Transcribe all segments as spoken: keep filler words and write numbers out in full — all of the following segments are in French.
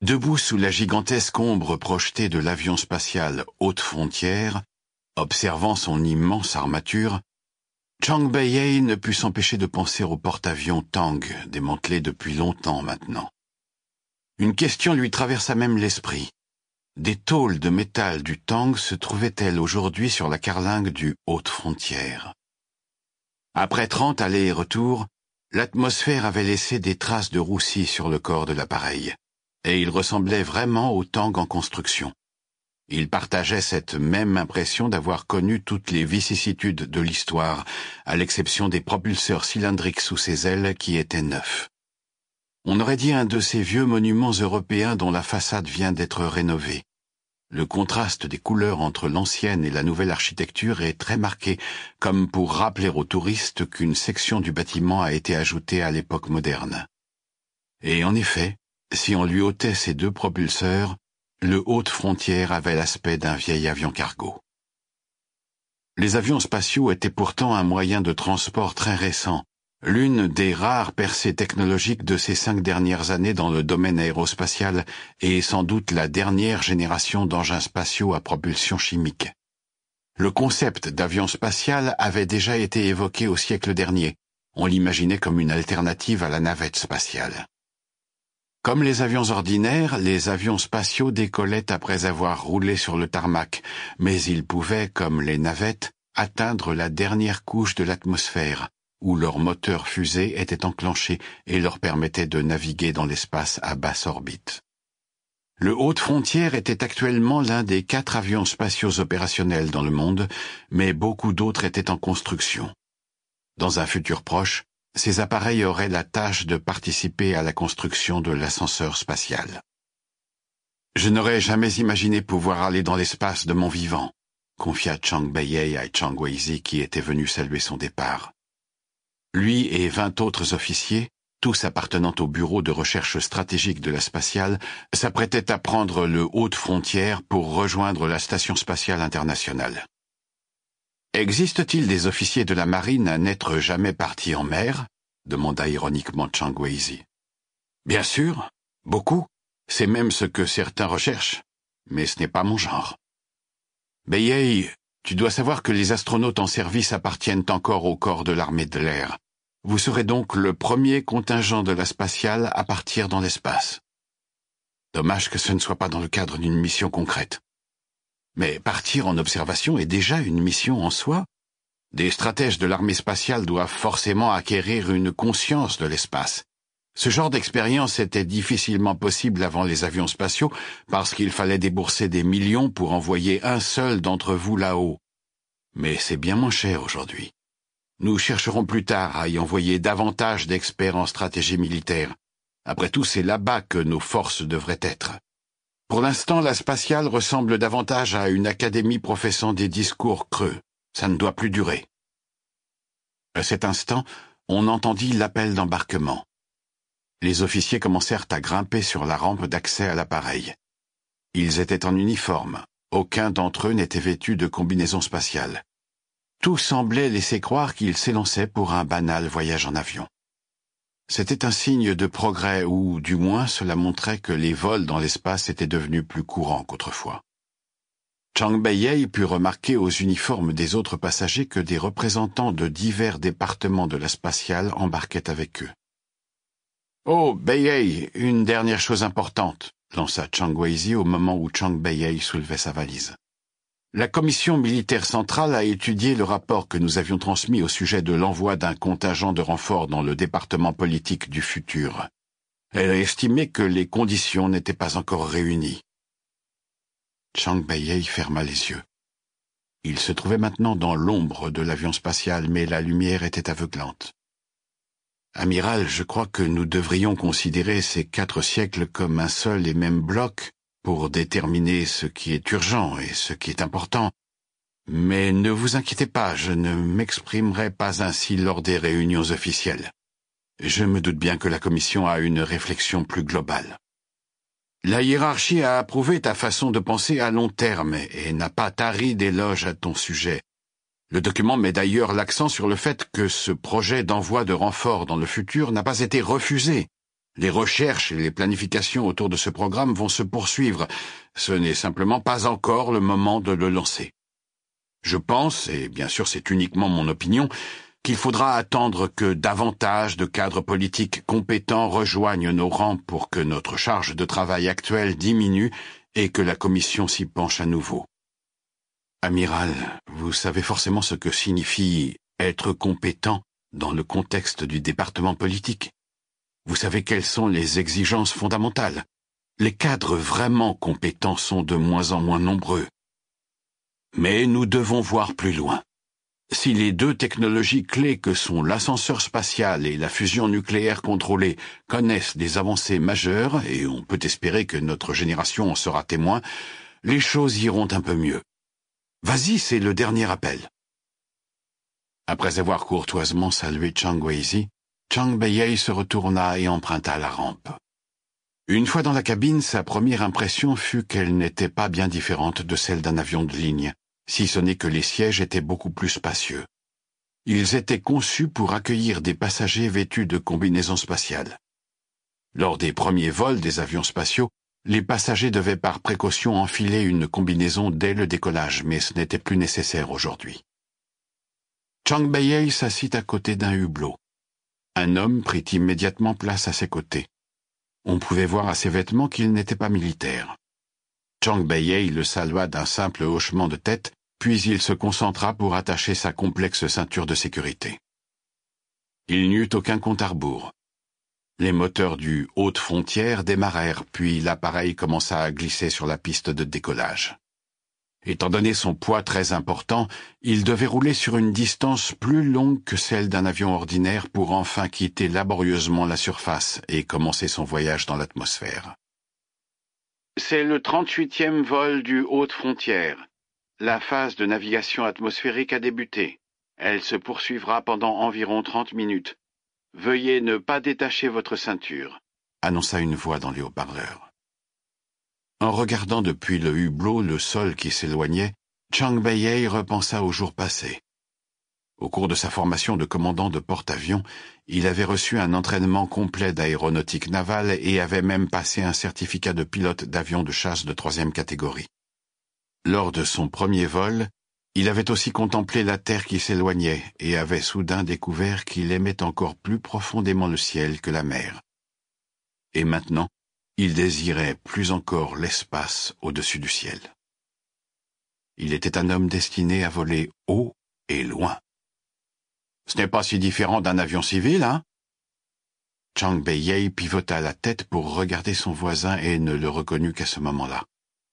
Debout sous la gigantesque ombre projetée de l'avion spatial Haute Frontière, observant son immense armature, Chang Bei-ei ne put s'empêcher de penser au porte-avions Tang, démantelé depuis longtemps maintenant. Une question lui traversa même l'esprit. Des tôles de métal du Tang se trouvaient-elles aujourd'hui sur la carlingue du Haute Frontière? Après trente allers et retours, l'atmosphère avait laissé des traces de roussi sur le corps de l'appareil, et il ressemblait vraiment au Tang en construction. Il partageait cette même impression d'avoir connu toutes les vicissitudes de l'histoire, à l'exception des propulseurs cylindriques sous ses ailes qui étaient neufs. On aurait dit un de ces vieux monuments européens dont la façade vient d'être rénovée. Le contraste des couleurs entre l'ancienne et la nouvelle architecture est très marqué, comme pour rappeler aux touristes qu'une section du bâtiment a été ajoutée à l'époque moderne. Et en effet, si on lui ôtait ces deux propulseurs, le Haute Frontière avait l'aspect d'un vieil avion cargo. Les avions spatiaux étaient pourtant un moyen de transport très récent, l'une des rares percées technologiques de ces cinq dernières années dans le domaine aérospatial et sans doute la dernière génération d'engins spatiaux à propulsion chimique. Le concept d'avion spatial avait déjà été évoqué au siècle dernier. On l'imaginait comme une alternative à la navette spatiale. Comme les avions ordinaires, les avions spatiaux décollaient après avoir roulé sur le tarmac, mais ils pouvaient, comme les navettes, atteindre la dernière couche de l'atmosphère, où leur moteur fusée était enclenché et leur permettait de naviguer dans l'espace à basse orbite. Le Haute Frontière était actuellement l'un des quatre avions spatiaux opérationnels dans le monde, mais beaucoup d'autres étaient en construction. Dans un futur proche, ces appareils auraient la tâche de participer à la construction de l'ascenseur spatial. Je n'aurais jamais imaginé pouvoir aller dans l'espace de mon vivant, confia Chang Bei-ei à Chang Wei-si qui était venu saluer son départ. Lui et vingt autres officiers, tous appartenant au bureau de recherche stratégique de la spatiale, s'apprêtaient à prendre le Haute Frontière pour rejoindre la Station spatiale internationale. Existe-t-il des officiers de la marine à n'être jamais partis en mer? Demanda ironiquement Chang Wei-si. Bien sûr, beaucoup. C'est même ce que certains recherchent, mais ce n'est pas mon genre. Bei-ei, tu dois savoir que les astronautes en service appartiennent encore au corps de l'armée de l'air. Vous serez donc le premier contingent de la spatiale à partir dans l'espace. Dommage que ce ne soit pas dans le cadre d'une mission concrète. Mais partir en observation est déjà une mission en soi. Des stratèges de l'armée spatiale doivent forcément acquérir une conscience de l'espace. Ce genre d'expérience était difficilement possible avant les avions spatiaux parce qu'il fallait débourser des millions pour envoyer un seul d'entre vous là-haut. Mais c'est bien moins cher aujourd'hui. Nous chercherons plus tard à y envoyer davantage d'experts en stratégie militaire. Après tout, c'est là-bas que nos forces devraient être. Pour l'instant, la spatiale ressemble davantage à une académie professant des discours creux. Ça ne doit plus durer. À cet instant, on entendit l'appel d'embarquement. Les officiers commencèrent à grimper sur la rampe d'accès à l'appareil. Ils étaient en uniforme. Aucun d'entre eux n'était vêtu de combinaison spatiale. Tout semblait laisser croire qu'ils s'élançaient pour un banal voyage en avion. C'était un signe de progrès ou, du moins, cela montrait que les vols dans l'espace étaient devenus plus courants qu'autrefois. Chang Bei-ei put remarquer aux uniformes des autres passagers que des représentants de divers départements de la spatiale embarquaient avec eux. « Oh, Bei-ei, une dernière chose importante », lança Chang Wei-si au moment où Chang Bei-ei soulevait sa valise. La commission militaire centrale a étudié le rapport que nous avions transmis au sujet de l'envoi d'un contingent de renfort dans le département politique du futur. Elle a estimé que les conditions n'étaient pas encore réunies. Chang Bei-ei ferma les yeux. Il se trouvait maintenant dans l'ombre de l'avion spatial, mais la lumière était aveuglante. « Amiral, je crois que nous devrions considérer ces quatre siècles comme un seul et même bloc pour déterminer ce qui est urgent et ce qui est important. Mais ne vous inquiétez pas, je ne m'exprimerai pas ainsi lors des réunions officielles. Je me doute bien que la Commission a une réflexion plus globale. La hiérarchie a approuvé ta façon de penser à long terme et n'a pas tari d'éloges à ton sujet. Le document met d'ailleurs l'accent sur le fait que ce projet d'envoi de renfort dans le futur n'a pas été refusé. Les recherches et les planifications autour de ce programme vont se poursuivre. Ce n'est simplement pas encore le moment de le lancer. Je pense, et bien sûr c'est uniquement mon opinion, qu'il faudra attendre que davantage de cadres politiques compétents rejoignent nos rangs pour que notre charge de travail actuelle diminue et que la Commission s'y penche à nouveau. Amiral, vous savez forcément ce que signifie être compétent dans le contexte du département politique. Vous savez quelles sont les exigences fondamentales. Les cadres vraiment compétents sont de moins en moins nombreux. Mais nous devons voir plus loin. Si les deux technologies clés que sont l'ascenseur spatial et la fusion nucléaire contrôlée connaissent des avancées majeures, et on peut espérer que notre génération en sera témoin, les choses iront un peu mieux. Vas-y, c'est le dernier appel. Après avoir courtoisement salué Chang Wei-zi, Chang Bei-yei se retourna et emprunta la rampe. Une fois dans la cabine, sa première impression fut qu'elle n'était pas bien différente de celle d'un avion de ligne, si ce n'est que les sièges étaient beaucoup plus spacieux. Ils étaient conçus pour accueillir des passagers vêtus de combinaisons spatiales. Lors des premiers vols des avions spatiaux, les passagers devaient par précaution enfiler une combinaison dès le décollage, mais ce n'était plus nécessaire aujourd'hui. Chang Bei-yei s'assit à côté d'un hublot. Un homme prit immédiatement place à ses côtés. On pouvait voir à ses vêtements qu'il n'était pas militaire. Chang Bei-yei le salua d'un simple hochement de tête, puis il se concentra pour attacher sa complexe ceinture de sécurité. Il n'y eut aucun compte à rebours. Les moteurs du Haute-Frontière démarrèrent, puis l'appareil commença à glisser sur la piste de décollage. Étant donné son poids très important, il devait rouler sur une distance plus longue que celle d'un avion ordinaire pour enfin quitter laborieusement la surface et commencer son voyage dans l'atmosphère. C'est le trente-huitième vol du Haute-Frontière. La phase de navigation atmosphérique a débuté. Elle se poursuivra pendant environ trente minutes. Veuillez ne pas détacher votre ceinture, annonça une voix dans les haut-parleurs. En regardant depuis le hublot le sol qui s'éloignait, Chang Bei-yei repensa aux jours passés. Au cours de sa formation de commandant de porte-avions, il avait reçu un entraînement complet d'aéronautique navale et avait même passé un certificat de pilote d'avion de chasse de troisième catégorie. Lors de son premier vol, il avait aussi contemplé la terre qui s'éloignait et avait soudain découvert qu'il aimait encore plus profondément le ciel que la mer. Et maintenant, il désirait plus encore l'espace au-dessus du ciel. Il était un homme destiné à voler haut et loin. Ce n'est pas si différent d'un avion civil, hein? Chang Bei-yei pivota la tête pour regarder son voisin et ne le reconnut qu'à ce moment-là.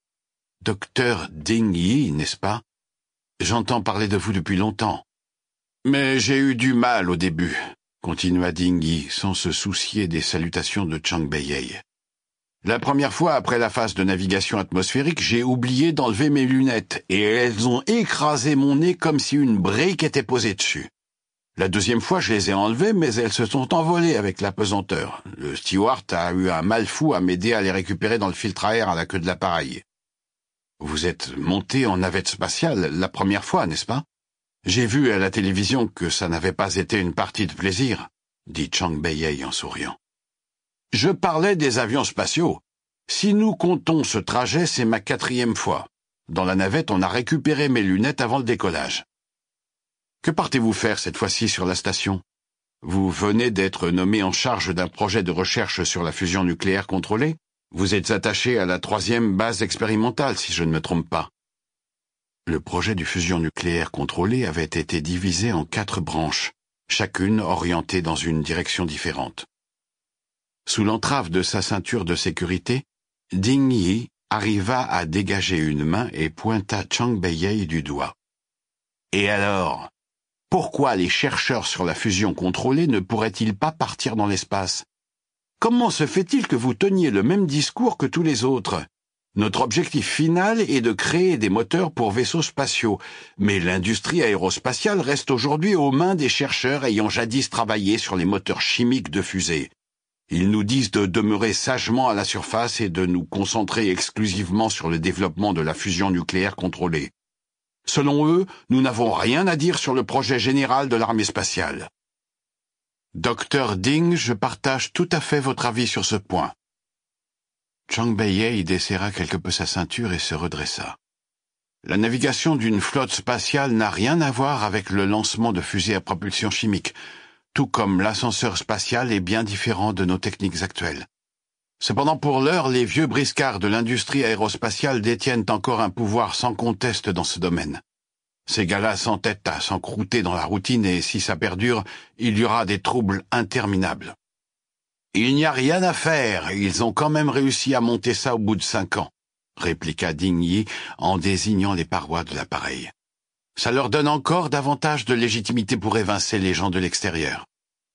Docteur Ding Yi, n'est-ce pas? J'entends parler de vous depuis longtemps. Mais j'ai eu du mal au début, continua Ding Yi, sans se soucier des salutations de Chang Bei-yei. La première fois après la phase de navigation atmosphérique, j'ai oublié d'enlever mes lunettes, et elles ont écrasé mon nez comme si une brique était posée dessus. La deuxième fois, je les ai enlevées, mais elles se sont envolées avec la pesanteur. Le steward a eu un mal fou à m'aider à les récupérer dans le filtre à air à la queue de l'appareil. Vous êtes monté en navette spatiale la première fois, n'est-ce pas? J'ai vu à la télévision que ça n'avait pas été une partie de plaisir, dit Chang Bei-yei en souriant. Je parlais des avions spatiaux. Si nous comptons ce trajet, c'est ma quatrième fois. Dans la navette, on a récupéré mes lunettes avant le décollage. Que partez-vous faire cette fois-ci sur la station? Vous venez d'être nommé en charge d'un projet de recherche sur la fusion nucléaire contrôlée? Vous êtes attaché à la troisième base expérimentale, si je ne me trompe pas. Le projet de fusion nucléaire contrôlée avait été divisé en quatre branches, chacune orientée dans une direction différente. Sous l'entrave de sa ceinture de sécurité, Ding Yi arriva à dégager une main et pointa Chang Bei-yei du doigt. Et alors, pourquoi les chercheurs sur la fusion contrôlée ne pourraient-ils pas partir dans l'espace? Comment se fait-il que vous teniez le même discours que tous les autres? Notre objectif final est de créer des moteurs pour vaisseaux spatiaux, mais l'industrie aérospatiale reste aujourd'hui aux mains des chercheurs ayant jadis travaillé sur les moteurs chimiques de fusées. Ils nous disent de demeurer sagement à la surface et de nous concentrer exclusivement sur le développement de la fusion nucléaire contrôlée. Selon eux, nous n'avons rien à dire sur le projet général de l'armée spatiale. Docteur Ding, je partage tout à fait votre avis sur ce point. Chang Beiyei desserra quelque peu sa ceinture et se redressa. La navigation d'une flotte spatiale n'a rien à voir avec le lancement de fusées à propulsion chimique, tout comme l'ascenseur spatial est bien différent de nos techniques actuelles. Cependant, pour l'heure, les vieux briscards de l'industrie aérospatiale détiennent encore un pouvoir sans conteste dans ce domaine. Ces gars-là s'entêtent à s'encrouter dans la routine et si ça perdure, il y aura des troubles interminables. Il n'y a rien à faire, ils ont quand même réussi à monter ça au bout de cinq ans, répliqua Ding Yi en désignant les parois de l'appareil. Ça leur donne encore davantage de légitimité pour évincer les gens de l'extérieur.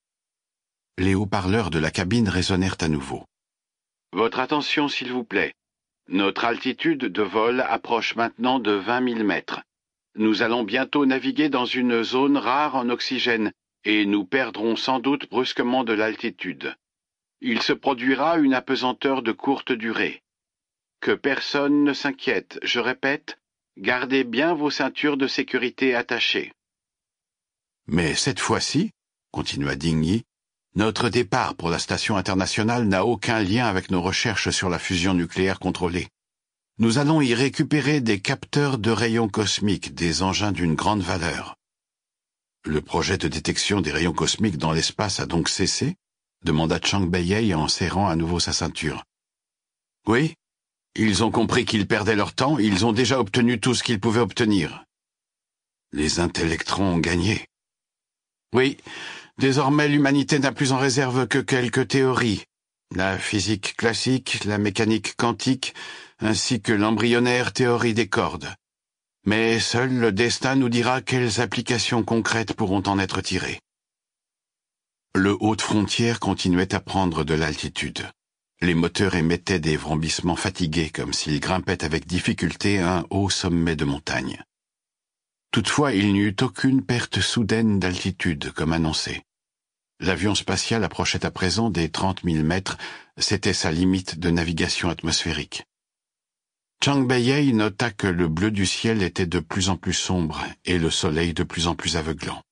Les haut-parleurs de la cabine résonnèrent à nouveau. Votre attention, s'il vous plaît. Notre altitude de vol approche maintenant de vingt mille mètres. Nous allons bientôt naviguer dans une zone rare en oxygène et nous perdrons sans doute brusquement de l'altitude. Il se produira une apesanteur de courte durée. Que personne ne s'inquiète, je répète, gardez bien vos ceintures de sécurité attachées. Mais cette fois-ci, continua Ding Yi, notre départ pour la station internationale n'a aucun lien avec nos recherches sur la fusion nucléaire contrôlée. Nous allons y récupérer des capteurs de rayons cosmiques, des engins d'une grande valeur. Le projet de détection des rayons cosmiques dans l'espace a donc cessé? Demanda Chang Beiyei en serrant à nouveau sa ceinture. Oui, ils ont compris qu'ils perdaient leur temps, ils ont déjà obtenu tout ce qu'ils pouvaient obtenir. Les intellectrons ont gagné. Oui, désormais l'humanité n'a plus en réserve que quelques théories. La physique classique, la mécanique quantique, ainsi que l'embryonnaire théorie des cordes. Mais seul le destin nous dira quelles applications concrètes pourront en être tirées. Le Haute-Frontière continuait à prendre de l'altitude. Les moteurs émettaient des vrombissements fatigués comme s'ils grimpaient avec difficulté à un haut sommet de montagne. Toutefois, il n'y eut aucune perte soudaine d'altitude comme annoncé. L'avion spatial approchait à présent des trente mille mètres, c'était sa limite de navigation atmosphérique. Chang Beiyei nota que le bleu du ciel était de plus en plus sombre et le soleil de plus en plus aveuglant.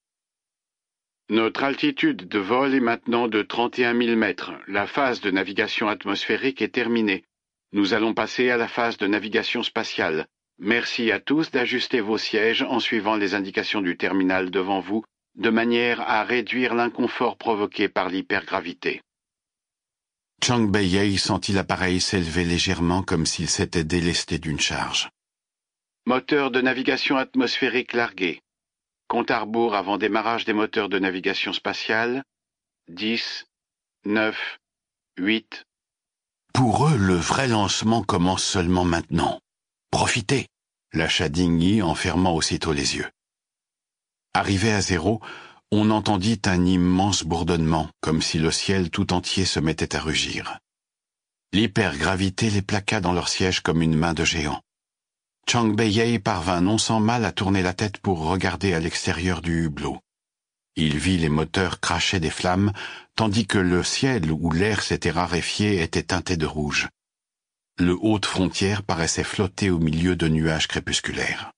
Notre altitude de vol est maintenant de trente et un mille mètres. La phase de navigation atmosphérique est terminée. Nous allons passer à la phase de navigation spatiale. Merci à tous d'ajuster vos sièges en suivant les indications du terminal devant vous, de manière à réduire l'inconfort provoqué par l'hypergravité. Chang Beiyei sentit l'appareil s'élever légèrement comme s'il s'était délesté d'une charge. Moteur de navigation atmosphérique largué. Compte à rebours avant démarrage des moteurs de navigation spatiale. dix, neuf, huit. Pour eux, le vrai lancement commence seulement maintenant. Profitez, lâcha Ding Yi en fermant aussitôt les yeux. Arrivé à zéro, on entendit un immense bourdonnement, comme si le ciel tout entier se mettait à rugir. L'hypergravité les plaqua dans leur siège comme une main de géant. Chang Beiyei parvint non sans mal à tourner la tête pour regarder à l'extérieur du hublot. Il vit les moteurs cracher des flammes, tandis que le ciel où l'air s'était raréfié était teinté de rouge. Le Haute-Frontière paraissait flotter au milieu de nuages crépusculaires.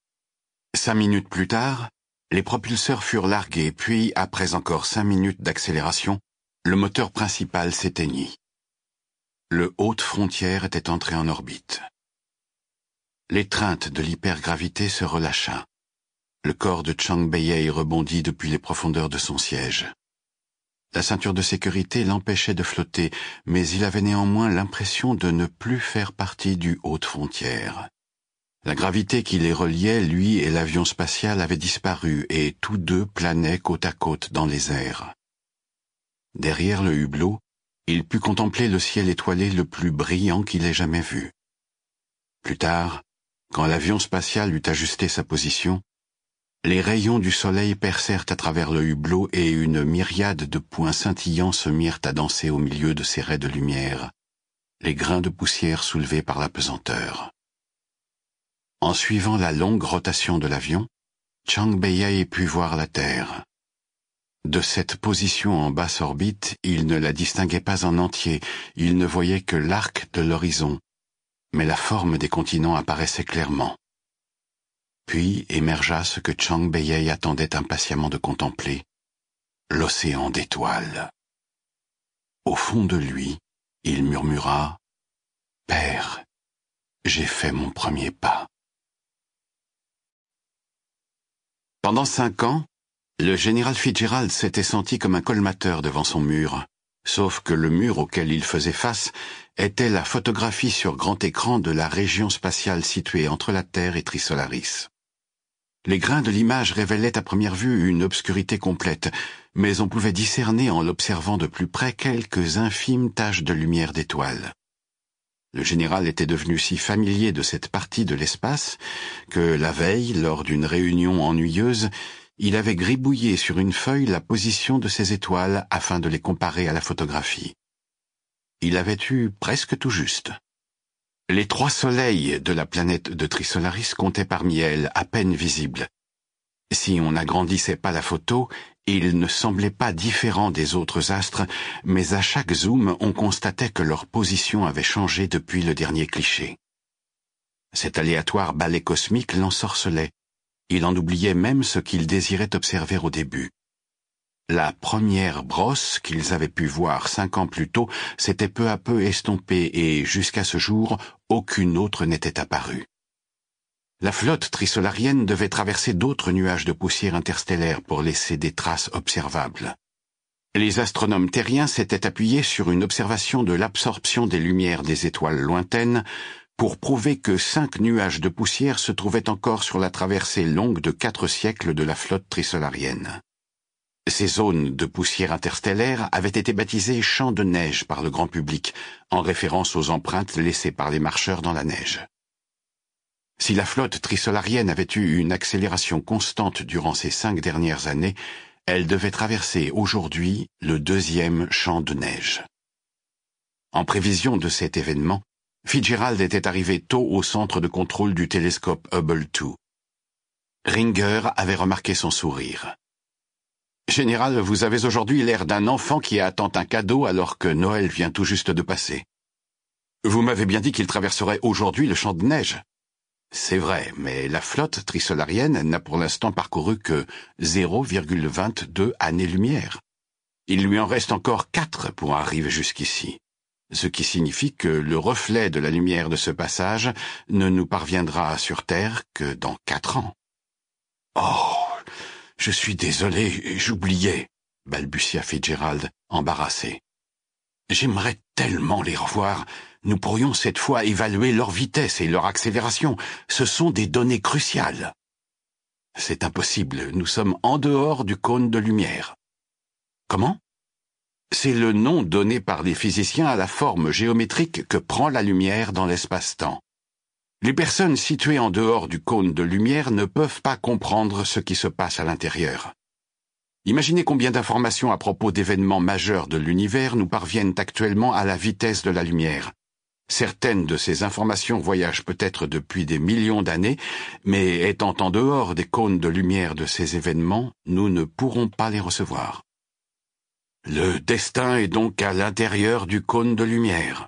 Cinq minutes plus tard, les propulseurs furent largués, puis, après encore cinq minutes d'accélération, le moteur principal s'éteignit. Le Haute-Frontière était entré en orbite. L'étreinte de l'hypergravité se relâcha. Le corps de Chang Beiyei rebondit depuis les profondeurs de son siège. La ceinture de sécurité l'empêchait de flotter, mais il avait néanmoins l'impression de ne plus faire partie du Haute-Frontière. La gravité qui les reliait, lui et l'avion spatial, avait disparu et tous deux planaient côte à côte dans les airs. Derrière le hublot, il put contempler le ciel étoilé le plus brillant qu'il ait jamais vu. Plus tard, quand l'avion spatial eut ajusté sa position, les rayons du soleil percèrent à travers le hublot et une myriade de points scintillants se mirent à danser au milieu de ces raies de lumière, les grains de poussière soulevés par la pesanteur. En suivant la longue rotation de l'avion, Chang Beiyei put voir la Terre. De cette position en basse orbite, il ne la distinguait pas en entier, il ne voyait que l'arc de l'horizon, mais la forme des continents apparaissait clairement. Puis émergea ce que Chang Beiyei attendait impatiemment de contempler, l'océan d'étoiles. Au fond de lui, il murmura « Père, j'ai fait mon premier pas. » Pendant cinq ans, le général Fitzgerald s'était senti comme un colmateur devant son mur, sauf que le mur auquel il faisait face était la photographie sur grand écran de la région spatiale située entre la Terre et Trisolaris. Les grains de l'image révélaient à première vue une obscurité complète, mais on pouvait discerner en l'observant de plus près quelques infimes taches de lumière d'étoiles. Le général était devenu si familier de cette partie de l'espace que la veille, lors d'une réunion ennuyeuse, il avait gribouillé sur une feuille la position de ces étoiles afin de les comparer à la photographie. Il avait eu presque tout juste. Les trois soleils de la planète de Trisolaris comptaient parmi elles, à peine visibles. Si on n'agrandissait pas la photo, ils ne semblaient pas différents des autres astres, mais à chaque zoom, on constatait que leur position avait changé depuis le dernier cliché. Cet aléatoire balai cosmique l'ensorcelait. Il en oubliait même ce qu'il désirait observer au début. La première brosse qu'ils avaient pu voir cinq ans plus tôt s'était peu à peu estompée et, jusqu'à ce jour, aucune autre n'était apparue. La flotte trisolarienne devait traverser d'autres nuages de poussière interstellaire pour laisser des traces observables. Les astronomes terriens s'étaient appuyés sur une observation de l'absorption des lumières des étoiles lointaines pour prouver que cinq nuages de poussière se trouvaient encore sur la traversée longue de quatre siècles de la flotte trisolarienne. Ces zones de poussière interstellaire avaient été baptisées champs de neige par le grand public, en référence aux empreintes laissées par les marcheurs dans la neige. Si la flotte trisolarienne avait eu une accélération constante durant ces cinq dernières années, elle devait traverser aujourd'hui le deuxième champ de neige. En prévision de cet événement, Fitzgerald était arrivé tôt au centre de contrôle du télescope Hubble deux. Ringer avait remarqué son sourire. « Général, vous avez aujourd'hui l'air d'un enfant qui attend un cadeau alors que Noël vient tout juste de passer. Vous m'avez bien dit qu'il traverserait aujourd'hui le champ de neige. C'est vrai, mais la flotte trisolarienne n'a pour l'instant parcouru que zéro virgule vingt-deux années-lumière. Il lui en reste encore quatre pour arriver jusqu'ici, ce qui signifie que le reflet de la lumière de ce passage ne nous parviendra sur Terre que dans quatre ans. »« Oh, je suis désolé, j'oubliais, » balbutia Fitzgerald, embarrassé. « J'aimerais tellement les revoir. Nous pourrions cette fois évaluer leur vitesse et leur accélération. Ce sont des données cruciales. » »« C'est impossible, nous sommes en dehors du cône de lumière. » »« Comment ? » ?»« C'est le nom donné par les physiciens à la forme géométrique que prend la lumière dans l'espace-temps. Les personnes situées en dehors du cône de lumière ne peuvent pas comprendre ce qui se passe à l'intérieur. Imaginez combien d'informations à propos d'événements majeurs de l'univers nous parviennent actuellement à la vitesse de la lumière. Certaines de ces informations voyagent peut-être depuis des millions d'années, mais étant en dehors des cônes de lumière de ces événements, nous ne pourrons pas les recevoir. Le destin est donc à l'intérieur du cône de lumière.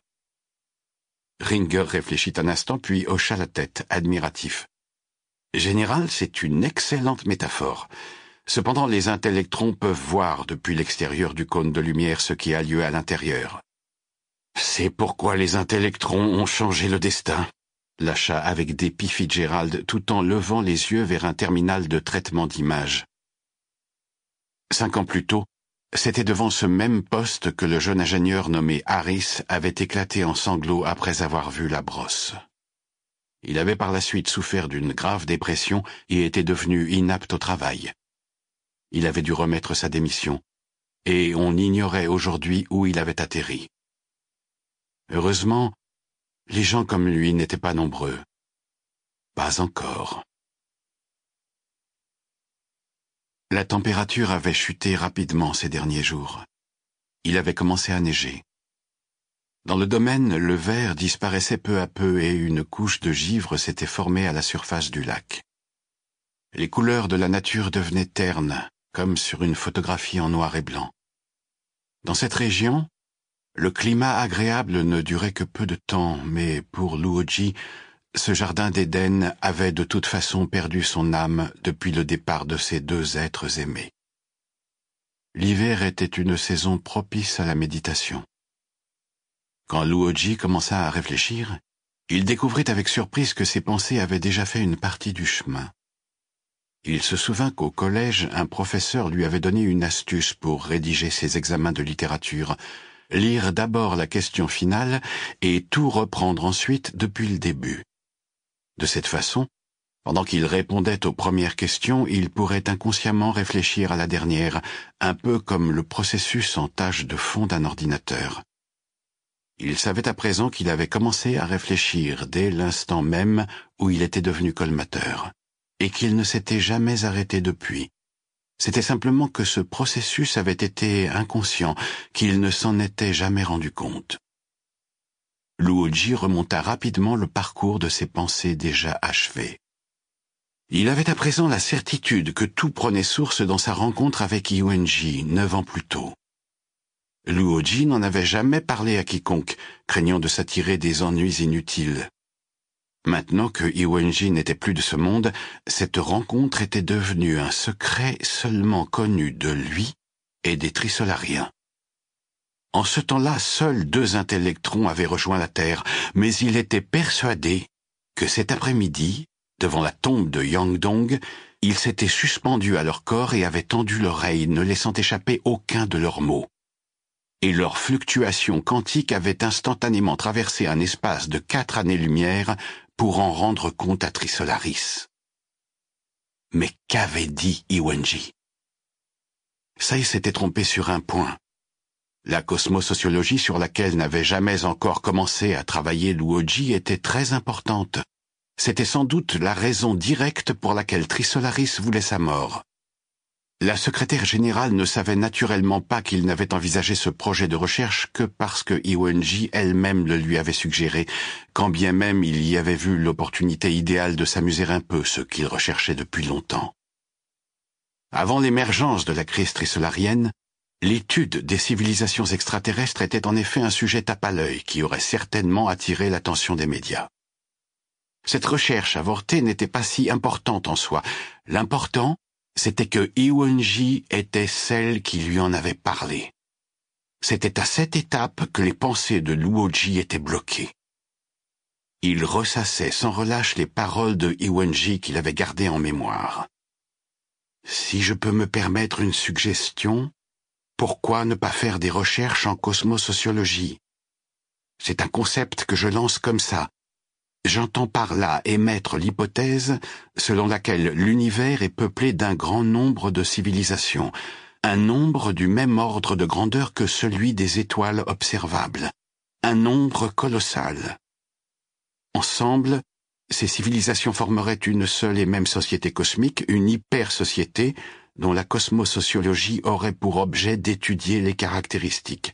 Ringer réfléchit un instant, puis hocha la tête, admiratif. Général, c'est une excellente métaphore. Cependant, les intellectrons peuvent voir depuis l'extérieur du cône de lumière ce qui a lieu à l'intérieur. C'est pourquoi les intellectrons ont changé le destin, lâcha avec dépit Fitzgerald, tout en levant les yeux vers un terminal de traitement d'images. Cinq ans plus tôt, c'était devant ce même poste que le jeune ingénieur nommé Harris avait éclaté en sanglots après avoir vu la brosse. Il avait par la suite souffert d'une grave dépression et était devenu inapte au travail. Il avait dû remettre sa démission, et on ignorait aujourd'hui où il avait atterri. Heureusement, les gens comme lui n'étaient pas nombreux. Pas encore. La température avait chuté rapidement ces derniers jours. Il avait commencé à neiger. Dans le domaine, le verre disparaissait peu à peu et une couche de givre s'était formée à la surface du lac. Les couleurs de la nature devenaient ternes, comme sur une photographie en noir et blanc. Dans cette région, le climat agréable ne durait que peu de temps, mais pour Luoji, ce jardin d'Éden avait de toute façon perdu son âme depuis le départ de ces deux êtres aimés. l'hiver était une saison propice à la méditation. Quand Luoji commença à réfléchir, il découvrit avec surprise que ses pensées avaient déjà fait une partie du chemin. Il se souvint qu'au collège, un professeur lui avait donné une astuce pour rédiger ses examens de littérature, lire d'abord la question finale et tout reprendre ensuite depuis le début. De cette façon, pendant qu'il répondait aux premières questions, il pourrait inconsciemment réfléchir à la dernière, un peu comme le processus en tâche de fond d'un ordinateur. Il savait à présent qu'il avait commencé à réfléchir dès l'instant même où il était devenu colmateur, et qu'il ne s'était jamais arrêté depuis. C'était simplement que ce processus avait été inconscient, qu'il ne s'en était jamais rendu compte. Luoji remonta rapidement le parcours de ses pensées déjà achevées. Il avait à présent la certitude que tout prenait source dans sa rencontre avec Iwenji, neuf ans plus tôt. Luoji n'en avait jamais parlé à quiconque, craignant de s'attirer des ennuis inutiles. Maintenant que Iwenji n'était plus de ce monde, cette rencontre était devenue un secret seulement connu de lui et des Trisolariens. En ce temps-là, seuls deux intellectrons avaient rejoint la Terre, mais il était persuadé que cet après-midi, devant la tombe de Yangdong, ils s'étaient suspendus à leur corps et avaient tendu l'oreille, ne laissant échapper aucun de leurs mots. Et leur fluctuation quantique avait instantanément traversé un espace de quatre années-lumière pour en rendre compte à Trisolaris. Mais qu'avait dit Iwenji? Sai s'était trompé sur un point. La cosmosociologie sur laquelle n'avait jamais encore commencé à travailler Luoji était très importante. C'était sans doute la raison directe pour laquelle Trisolaris voulait sa mort. La secrétaire générale ne savait naturellement pas qu'il n'avait envisagé ce projet de recherche que parce que Iwenji elle-même le lui avait suggéré, quand bien même il y avait vu l'opportunité idéale de s'amuser un peu, ce qu'il recherchait depuis longtemps. Avant l'émergence de la crise trisolarienne, l'étude des civilisations extraterrestres était en effet un sujet tape à l'œil qui aurait certainement attiré l'attention des médias. Cette recherche avortée n'était pas si importante en soi. L'important, c'était que Iwenji était celle qui lui en avait parlé. C'était à cette étape que les pensées de Luoji étaient bloquées. Il ressassait sans relâche les paroles de Iwenji qu'il avait gardées en mémoire. « Si je peux me permettre une suggestion, pourquoi ne pas faire des recherches en cosmosociologie? C'est un concept que je lance comme ça. J'entends par là émettre l'hypothèse selon laquelle l'univers est peuplé d'un grand nombre de civilisations, un nombre du même ordre de grandeur que celui des étoiles observables, un nombre colossal. Ensemble, ces civilisations formeraient une seule et même société cosmique, une hyper-société dont la cosmosociologie aurait pour objet d'étudier les caractéristiques.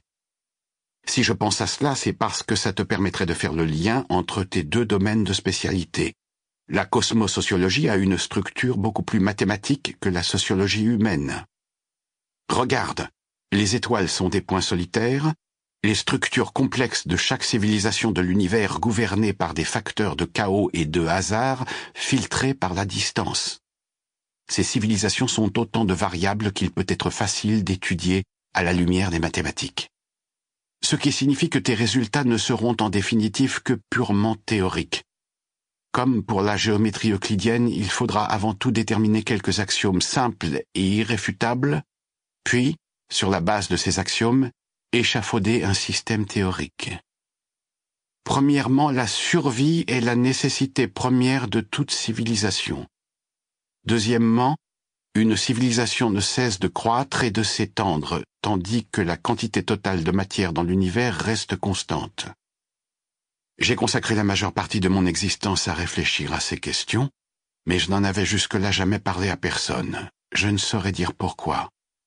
Si je pense à cela, c'est parce que ça te permettrait de faire le lien entre tes deux domaines de spécialité. La cosmosociologie a une structure beaucoup plus mathématique que la sociologie humaine. Regarde, les étoiles sont des points solitaires, les structures complexes de chaque civilisation de l'univers gouvernées par des facteurs de chaos et de hasard filtrés par la distance. Ces civilisations sont autant de variables qu'il peut être facile d'étudier à la lumière des mathématiques. Ce qui signifie que tes résultats ne seront en définitive que purement théoriques. Comme pour la géométrie euclidienne, il faudra avant tout déterminer quelques axiomes simples et irréfutables, puis, sur la base de ces axiomes, échafauder un système théorique. Premièrement, la survie est la nécessité première de toute civilisation. Deuxièmement, une civilisation ne cesse de croître et de s'étendre, tandis que la quantité totale de matière dans l'univers reste constante. J'ai consacré la majeure partie de mon existence à réfléchir à ces questions, mais je n'en avais jusque-là jamais parlé à personne. Je ne saurais dire pourquoi.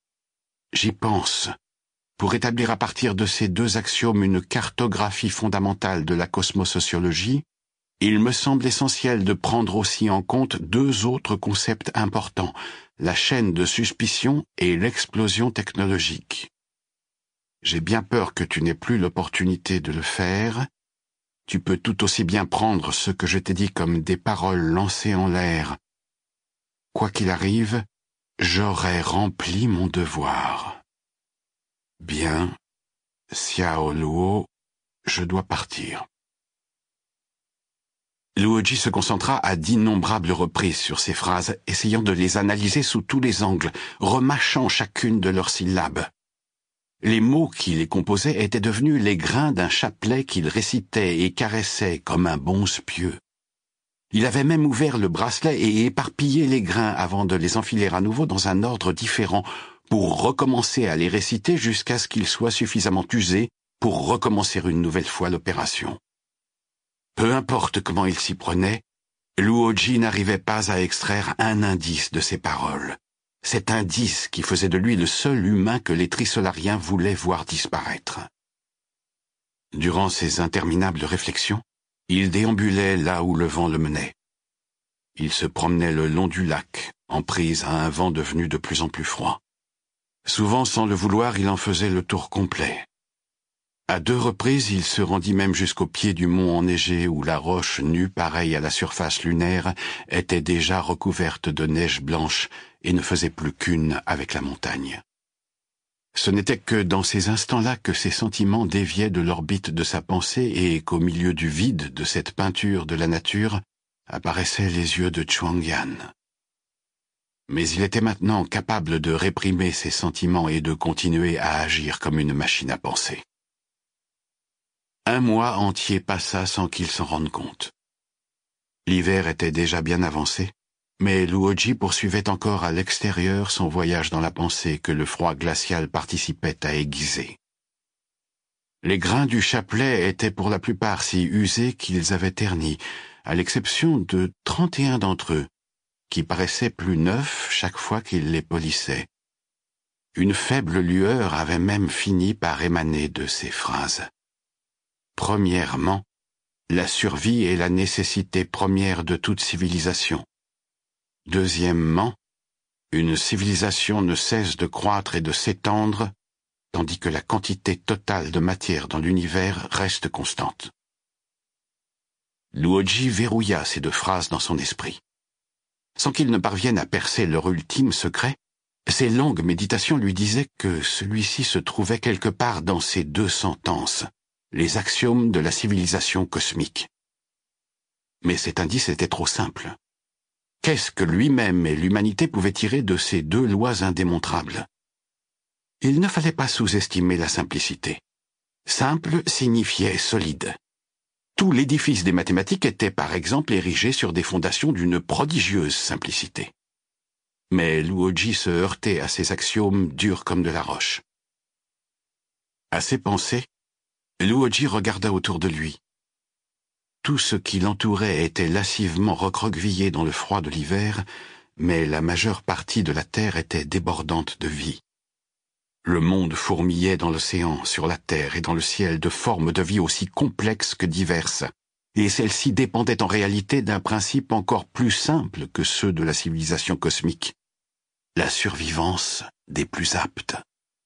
J'y pense. Pour établir à partir de ces deux axiomes une cartographie fondamentale de la cosmosociologie, il me semble essentiel de prendre aussi en compte deux autres concepts importants, la chaîne de suspicion et l'explosion technologique. J'ai bien peur que tu n'aies plus l'opportunité de le faire. Tu peux tout aussi bien prendre ce que je t'ai dit comme des paroles lancées en l'air. Quoi qu'il arrive, j'aurai rempli mon devoir. Bien, Xiao Luo, je dois partir. Luoji se concentra à d'innombrables reprises sur ces phrases, essayant de les analyser sous tous les angles, remâchant chacune de leurs syllabes. Les mots qui les composaient étaient devenus les grains d'un chapelet qu'il récitait et caressait comme un bonze pieux. Il avait même ouvert le bracelet et éparpillé les grains avant de les enfiler à nouveau dans un ordre différent pour recommencer à les réciter jusqu'à ce qu'ils soient suffisamment usés pour recommencer une nouvelle fois l'opération. Peu importe comment il s'y prenait, Luoji n'arrivait pas à extraire un indice de ses paroles. Cet indice qui faisait de lui le seul humain que les trisolariens voulaient voir disparaître. Durant ces interminables réflexions, il déambulait là où le vent le menait. Il se promenait le long du lac, en prise à un vent devenu de plus en plus froid. Souvent, sans le vouloir, il en faisait le tour complet. À deux reprises, il se rendit même jusqu'au pied du mont enneigé où la roche nue pareille à la surface lunaire était déjà recouverte de neige blanche et ne faisait plus qu'une avec la montagne. Ce n'était que dans ces instants-là que ses sentiments déviaient de l'orbite de sa pensée et qu'au milieu du vide de cette peinture de la nature apparaissaient les yeux de Chuangyan. Mais il était maintenant capable de réprimer ses sentiments et de continuer à agir comme une machine à penser. Un mois entier passa sans qu'il s'en rende compte. L'hiver était déjà bien avancé, mais Luoji poursuivait encore à l'extérieur son voyage dans la pensée que le froid glacial participait à aiguiser. Les grains du chapelet étaient pour la plupart si usés qu'ils avaient terni, à l'exception de trente et un d'entre eux, qui paraissaient plus neufs chaque fois qu'il les polissait. Une faible lueur avait même fini par émaner de ces phrases. Premièrement, la survie est la nécessité première de toute civilisation. Deuxièmement, une civilisation ne cesse de croître et de s'étendre, tandis que la quantité totale de matière dans l'univers reste constante. Luoji verrouilla ces deux phrases dans son esprit. Sans qu'il ne parvienne à percer leur ultime secret, ses longues méditations lui disaient que celui-ci se trouvait quelque part dans ces deux sentences, les axiomes de la civilisation cosmique. Mais cet indice était trop simple. Qu'est-ce que lui-même et l'humanité pouvaient tirer de ces deux lois indémontrables? Il ne fallait pas sous-estimer la simplicité. Simple signifiait solide. Tout l'édifice des mathématiques était par exemple érigé sur des fondations d'une prodigieuse simplicité. Mais Luoji se heurtait à ces axiomes durs comme de la roche. À ses pensées, Luoji regarda autour de lui. Tout ce qui l'entourait était lascivement recroquevillé dans le froid de l'hiver, mais la majeure partie de la terre était débordante de vie. Le monde fourmillait dans l'océan, sur la terre et dans le ciel de formes de vie aussi complexes que diverses, et celles-ci dépendaient en réalité d'un principe encore plus simple que ceux de la civilisation cosmique, la survivance des plus aptes.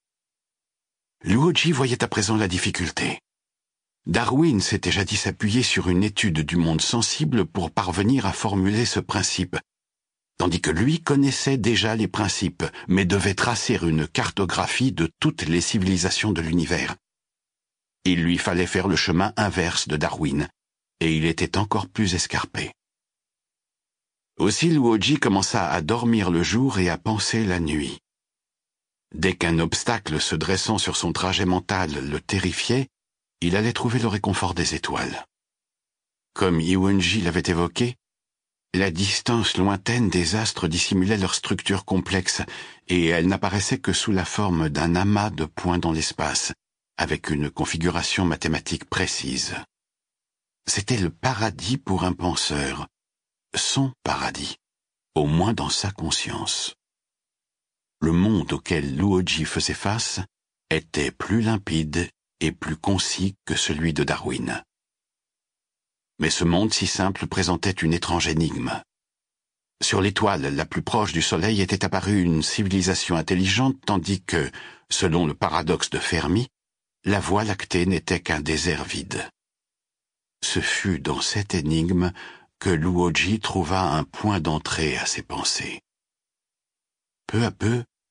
Luoji voyait à présent la difficulté. Darwin s'était jadis appuyé sur une étude du monde sensible pour parvenir à formuler ce principe, tandis que lui connaissait déjà les principes, mais devait tracer une cartographie de toutes les civilisations de l'univers. Il lui fallait faire le chemin inverse de Darwin, et il était encore plus escarpé. Aussi Luoji commença à dormir le jour et à penser la nuit. Dès qu'un obstacle se dressant sur son trajet mental le terrifiait, il allait trouver le réconfort des étoiles. Comme Iwenji l'avait évoqué, la distance lointaine des astres dissimulait leur structure complexe, et elle n'apparaissait que sous la forme d'un amas de points dans l'espace, avec une configuration mathématique précise. C'était le paradis pour un penseur, son paradis, au moins dans sa conscience. Le monde auquel Luoji faisait face était plus limpide et plus concis que celui de Darwin. Mais ce monde si simple présentait une étrange énigme. Sur l'étoile la plus proche du Soleil était apparue une civilisation intelligente, tandis que, selon le paradoxe de Fermi, la Voie lactée n'était qu'un désert vide. Ce fut dans cette énigme que Luoji trouva un point d'entrée à ses pensées. Peu à peu,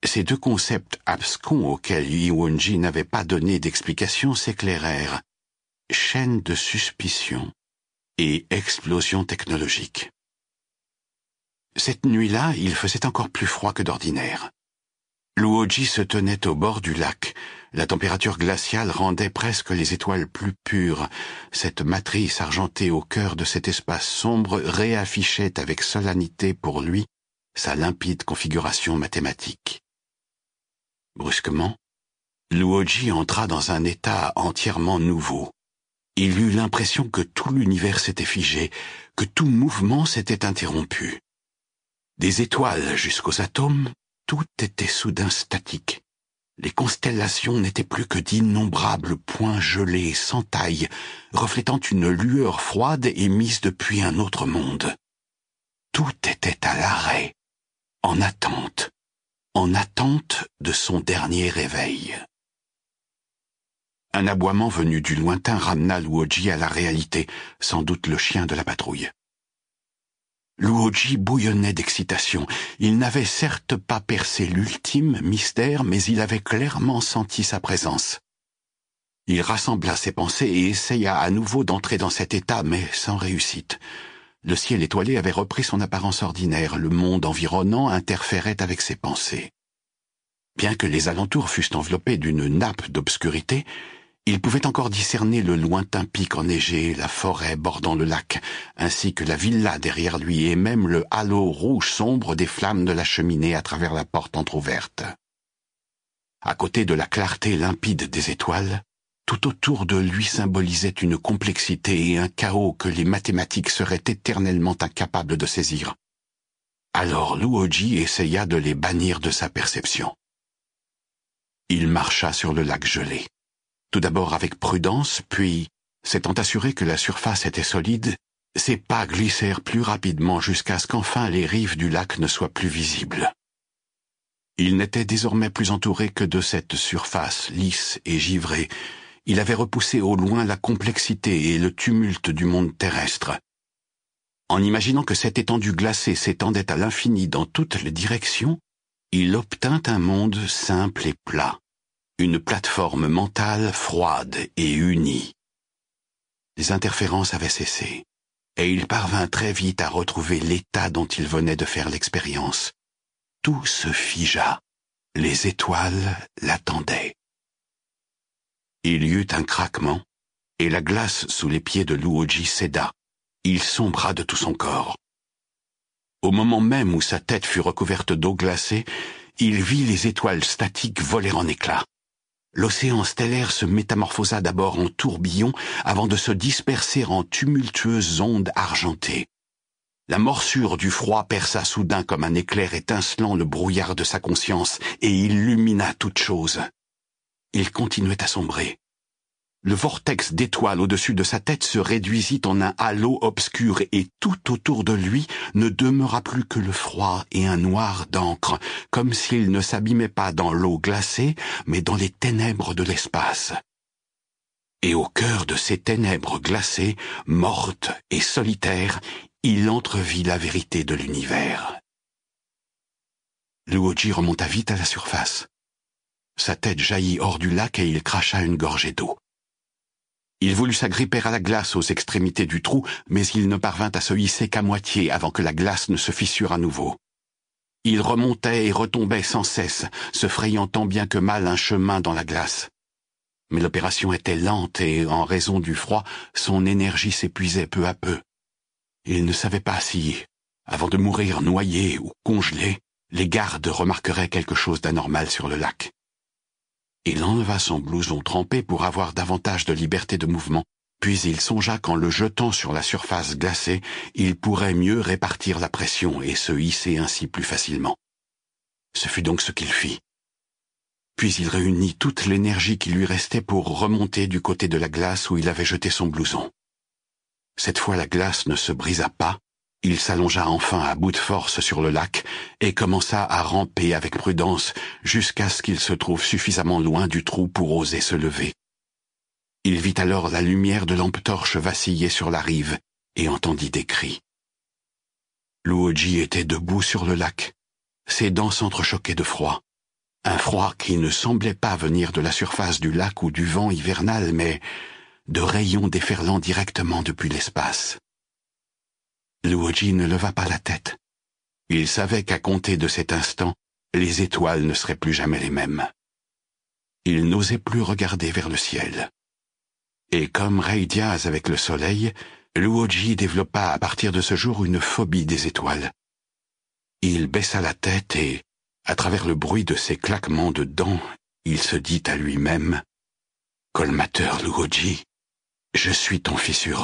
Ces deux concepts abscons auxquels Iwonji n'avait pas donné d'explication s'éclairèrent. Chaîne de suspicion et explosion technologique. Cette nuit-là, il faisait encore plus froid que d'ordinaire. Luoji se tenait au bord du lac. La température glaciale rendait presque les étoiles plus pures. Cette matrice argentée au cœur de cet espace sombre réaffichait avec solennité pour lui sa limpide configuration mathématique. Brusquement, Luoji entra dans un état entièrement nouveau. Il eut l'impression que tout l'univers s'était figé, que tout mouvement s'était interrompu. Des étoiles jusqu'aux atomes, tout était soudain statique. Les constellations n'étaient plus que d'innombrables points gelés, sans taille, reflétant une lueur froide émise depuis un autre monde. Tout était à l'arrêt, en attente, en attente de son dernier réveil. Un aboiement venu du lointain ramena Luoji à la réalité, sans doute le chien de la patrouille. Luoji bouillonnait d'excitation. Il n'avait certes pas percé l'ultime mystère, mais il avait clairement senti sa présence. Il rassembla ses pensées et essaya à nouveau d'entrer dans cet état, mais sans réussite. Le ciel étoilé avait repris son apparence ordinaire, le monde environnant interférait avec ses pensées. Bien que les alentours fussent enveloppés d'une nappe d'obscurité, il pouvait encore discerner le lointain pic enneigé, la forêt bordant le lac, ainsi que la villa derrière lui et même le halo rouge sombre des flammes de la cheminée à travers la porte entr'ouverte. À côté de la clarté limpide des étoiles, tout autour de lui symbolisait une complexité et un chaos que les mathématiques seraient éternellement incapables de saisir. Alors Luoji essaya de les bannir de sa perception. Il marcha sur le lac gelé. Tout d'abord avec prudence, puis, s'étant assuré que la surface était solide, ses pas glissèrent plus rapidement jusqu'à ce qu'enfin les rives du lac ne soient plus visibles. Il n'était désormais plus entouré que de cette surface lisse et givrée. Il avait repoussé au loin la complexité et le tumulte du monde terrestre. En imaginant que cette étendue glacée s'étendait à l'infini dans toutes les directions, il obtint un monde simple et plat. Une plateforme mentale froide et unie. Les interférences avaient cessé, et il parvint très vite à retrouver l'état dont il venait de faire l'expérience. Tout se figea. Les étoiles l'attendaient. Il y eut un craquement, et la glace sous les pieds de Luoji céda. Il sombra de tout son corps. Au moment même où sa tête fut recouverte d'eau glacée, il vit les étoiles statiques voler en éclats. L'océan stellaire se métamorphosa d'abord en tourbillon avant de se disperser en tumultueuses ondes argentées. La morsure du froid perça soudain comme un éclair étincelant le brouillard de sa conscience et illumina toute chose. Il continuait à sombrer. Le vortex d'étoiles au-dessus de sa tête se réduisit en un halo obscur et tout autour de lui ne demeura plus que le froid et un noir d'encre, comme s'il ne s'abîmait pas dans l'eau glacée, mais dans les ténèbres de l'espace. Et au cœur de ces ténèbres glacées, mortes et solitaires, il entrevit la vérité de l'univers. Luoji remonta vite à la surface. Sa tête jaillit hors du lac et il cracha une gorgée d'eau. Il voulut s'agripper à la glace aux extrémités du trou, mais il ne parvint à se hisser qu'à moitié avant que la glace ne se fissure à nouveau. Il remontait et retombait sans cesse, se frayant tant bien que mal un chemin dans la glace. Mais l'opération était lente et, en raison du froid, son énergie s'épuisait peu à peu. Il ne savait pas si, avant de mourir noyé ou congelé, les gardes remarqueraient quelque chose d'anormal sur le lac. Il enleva son blouson trempé pour avoir davantage de liberté de mouvement, puis il songea qu'en le jetant sur la surface glacée, il pourrait mieux répartir la pression et se hisser ainsi plus facilement. Ce fut donc ce qu'il fit. Puis il réunit toute l'énergie qui lui restait pour remonter du côté de la glace où il avait jeté son blouson. Cette fois la glace ne se brisa pas, il s'allongea enfin à bout de force sur le lac et commença à ramper avec prudence jusqu'à ce qu'il se trouve suffisamment loin du trou pour oser se lever. Il vit alors la lumière de lampe-torche vaciller sur la rive et entendit des cris. Luoji était debout sur le lac. Ses dents s'entrechoquaient de froid. Un froid qui ne semblait pas venir de la surface du lac ou du vent hivernal, mais de rayons déferlant directement depuis l'espace. Luoji ne leva pas la tête. Il savait qu'à compter de cet instant, les étoiles ne seraient plus jamais les mêmes. Il n'osait plus regarder vers le ciel. Et comme Ray Diaz avec le soleil, Luoji développa à partir de ce jour une phobie des étoiles. Il baissa la tête et, à travers le bruit de ses claquements de dents, il se dit à lui-même « Colmateur Luoji, je suis ton fissureur. »